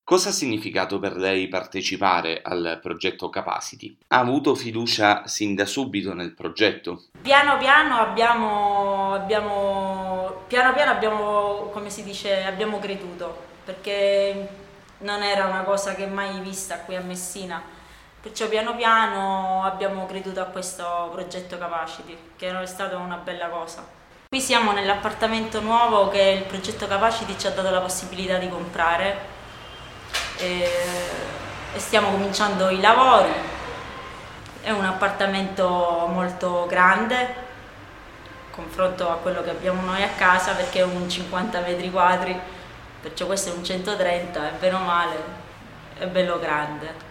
Cosa ha significato per lei partecipare al progetto Capacity? Ha avuto fiducia sin da subito nel progetto? Piano piano abbiamo, come si dice, abbiamo creduto, perché non era una cosa che mai vista qui a Messina. Perciò piano piano abbiamo creduto a questo progetto Capacity, che è stata una bella cosa. Qui siamo nell'appartamento nuovo che il progetto Capacity ci ha dato la possibilità di comprare e stiamo cominciando i lavori. È un appartamento molto grande confronto a quello che abbiamo noi a casa, perché è un 50 metri quadri, perciò questo è un 130 e bene o male è bello grande.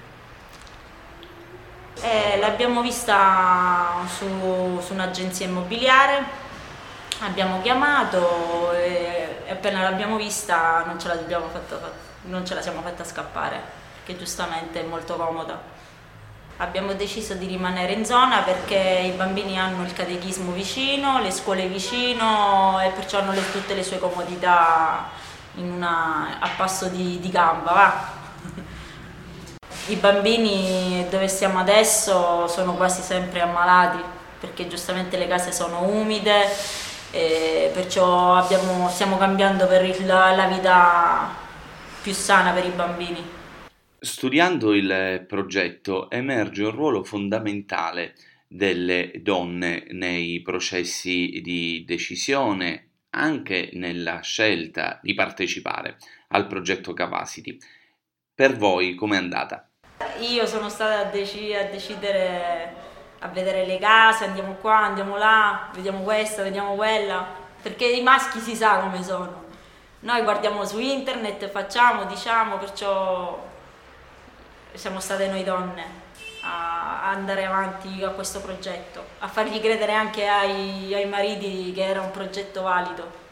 L'abbiamo vista su un'agenzia immobiliare, abbiamo chiamato e appena l'abbiamo vista non ce la siamo fatta scappare, perché giustamente è molto comoda. Abbiamo deciso di rimanere in zona perché i bambini hanno il catechismo vicino, le scuole vicino e perciò hanno tutte le sue comodità a passo di gamba, va. I bambini dove stiamo adesso sono quasi sempre ammalati perché giustamente le case sono umide e perciò stiamo cambiando per la vita più sana per i bambini. Studiando il progetto emerge un ruolo fondamentale delle donne nei processi di decisione, anche nella scelta di partecipare al progetto Capacity. Per voi com'è andata? Io sono stata a decidere, a vedere le case, andiamo qua, andiamo là, vediamo questa, vediamo quella, perché i maschi si sa come sono. Noi guardiamo su internet, facciamo, diciamo, perciò siamo state noi donne a andare avanti a questo progetto, a fargli credere anche ai mariti che era un progetto valido.